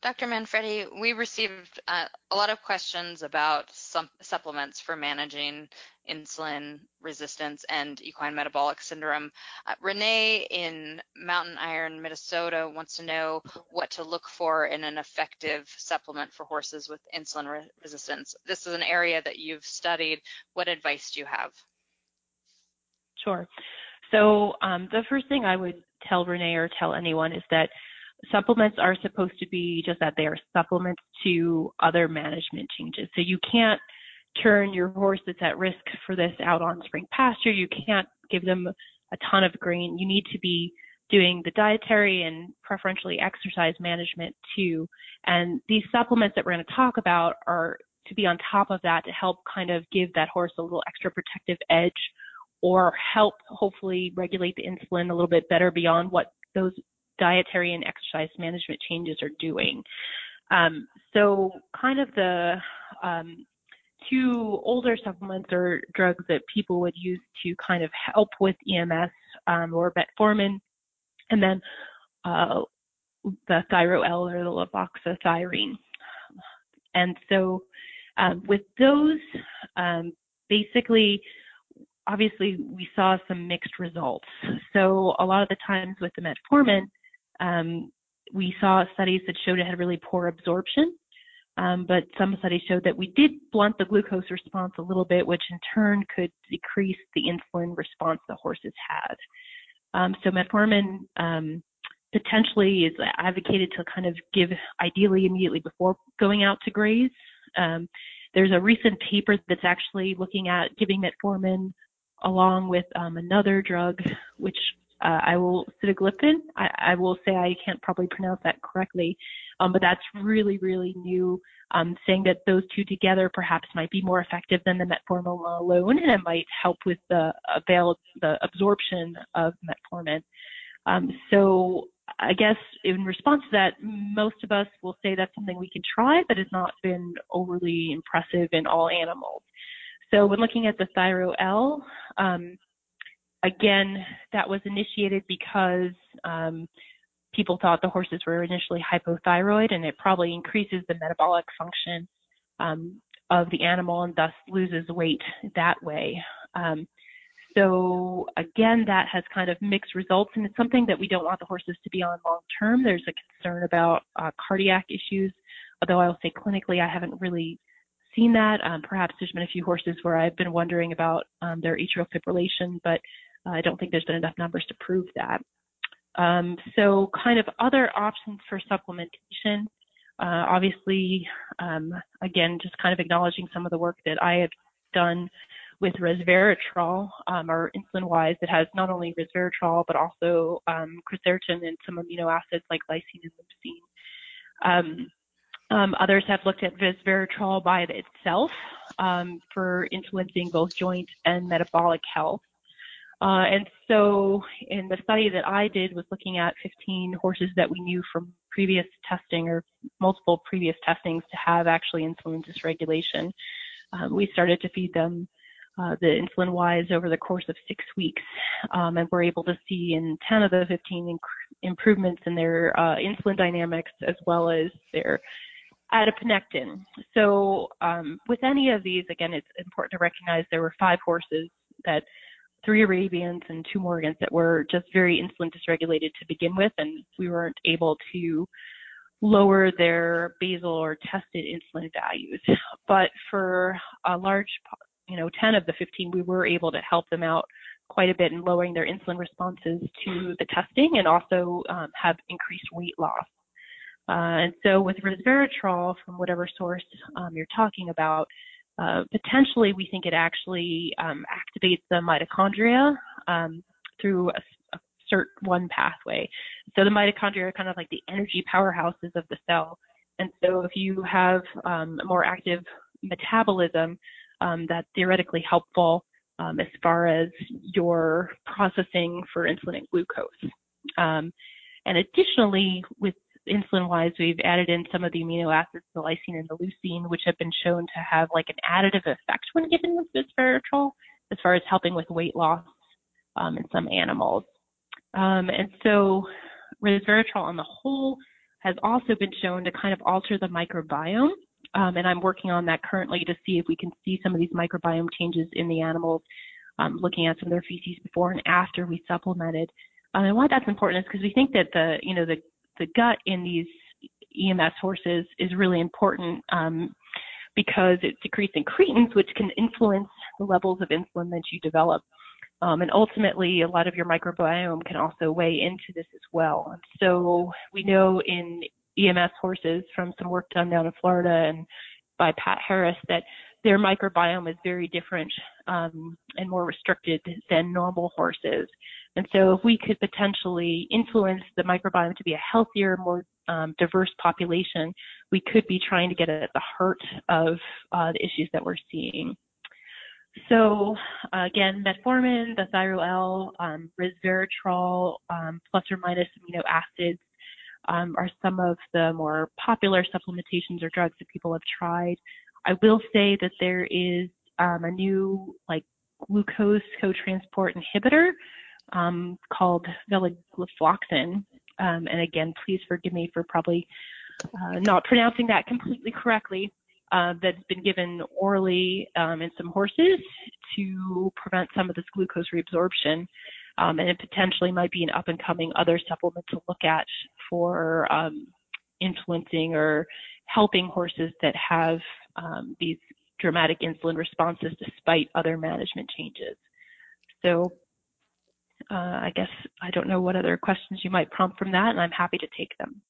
Dr. Manfredi, we received a lot of questions about some supplements for managing insulin resistance and equine metabolic syndrome. Renee in Mountain Iron, Minnesota wants to know what to look for in an effective supplement for horses with insulin resistance. This is an area that you've studied. What advice do you have? Sure. So the first thing I would tell Renee or tell anyone is that supplements are supposed to be just that. They are supplements to other management changes. So you can't turn your horse that's at risk for this out on spring pasture. You can't give them a ton of grain. You need to be doing the dietary and preferentially exercise management too. And these supplements that we're going to talk about are to be on top of that to help kind of give that horse a little extra protective edge or help hopefully regulate the insulin a little bit better beyond what those dietary and exercise management changes are doing. So kind of the two older supplements or drugs that people would use to kind of help with EMS or metformin, and then the Thyro-L or the levothyroxine. And so with those, basically, obviously we saw some mixed results. So a lot of the times with the metformin, we saw studies that showed it had really poor absorption, but some studies showed that we did blunt the glucose response a little bit, which in turn could decrease the insulin response the horses had. So metformin potentially is advocated to kind of give ideally immediately before going out to graze. There's a recent paper that's actually looking at giving metformin along with another drug, which sitagliptin. I will say I can't probably pronounce that correctly, but that's really, really new, saying that those two together perhaps might be more effective than the metformin alone, and it might help with the absorption of metformin. So I guess in response to that, most of us will say that's something we can try, but it's not been overly impressive in all animals. So when looking at the Thyro-L, again, that was initiated because people thought the horses were initially hypothyroid, and it probably increases the metabolic function of the animal and thus loses weight that way. So again, that has kind of mixed results, and it's something that we don't want the horses to be on long term. There's a concern about cardiac issues, although I will say clinically I haven't really seen that. Perhaps there's been a few horses where I've been wondering about their atrial fibrillation, but I don't think there's been enough numbers to prove that. So kind of other options for supplementation, obviously, again, just kind of acknowledging some of the work that I have done with resveratrol, or insulin-wise, that has not only resveratrol, but also quercetin and some amino acids like lysine and leucine. Others have looked at resveratrol by itself for influencing both joint and metabolic health. And so in the study that I did was looking at 15 horses that we knew from previous testing or multiple previous testings to have actually insulin dysregulation. We started to feed them the insulin-wise over the course of 6 weeks, and we're able to see in 10 of the 15 improvements in their insulin dynamics as well as their adiponectin. So with any of these, again, it's important to recognize there were 5 horses, that 3 Arabians and 2 Morgans that were just very insulin dysregulated to begin with, and we weren't able to lower their basal or tested insulin values. But for a large 10 of the 15, we were able to help them out quite a bit in lowering their insulin responses to the testing and also have increased weight loss. And so with resveratrol, from whatever source you're talking about, potentially we think it actually activates the mitochondria through a SIRT1 pathway. So the mitochondria are kind of like the energy powerhouses of the cell. And so if you have a more active metabolism, that's theoretically helpful as far as your processing for insulin and glucose. And additionally, with insulin-wise, we've added in some of the amino acids, the lysine and the leucine, which have been shown to have like an additive effect when given with resveratrol, as far as helping with weight loss in some animals. And so resveratrol on the whole has also been shown to kind of alter the microbiome. And I'm working on that currently to see if we can see some of these microbiome changes in the animals, looking at some of their feces before and after we supplemented. And why that's important is because we think that the gut in these EMS horses is really important because it secretes incretins, which can influence the levels of insulin that you develop. And ultimately, a lot of your microbiome can also weigh into this as well. And so we know in EMS horses from some work done down in Florida and by Pat Harris that their microbiome is very different and more restricted than normal horses. And so if we could potentially influence the microbiome to be a healthier, more diverse population, we could be trying to get at the heart of the issues that we're seeing. So again, metformin, the Thyro-L, resveratrol, plus or minus amino acids are some of the more popular supplementations or drugs that people have tried. I will say that there is a new glucose cotransport inhibitor called veligliflozin. And again, please forgive me for probably not pronouncing that completely correctly. That's been given orally in some horses to prevent some of this glucose reabsorption. And it potentially might be an up-and-coming other supplement to look at for influencing or helping horses that have these dramatic insulin responses despite other management changes. So I guess I don't know what other questions you might prompt from that, and I'm happy to take them.